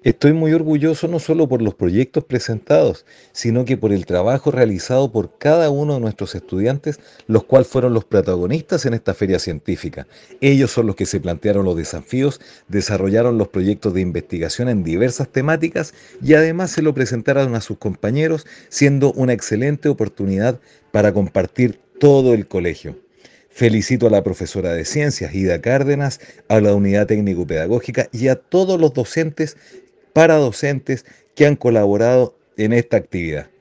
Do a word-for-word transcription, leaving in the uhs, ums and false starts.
Estoy muy orgulloso no solo por los proyectos presentados, sino que por el trabajo realizado por cada uno de nuestros estudiantes, los cuales fueron los protagonistas en esta feria científica. Ellos son los que se plantearon los desafíos, desarrollaron los proyectos de investigación en diversas temáticas y además se lo presentaron a sus compañeros, siendo una excelente oportunidad para compartir todo el colegio. Felicito a la profesora de ciencias, Ida Cárdenas, a la unidad técnico-pedagógica y a todos los docentes para docentes que han colaborado en esta actividad.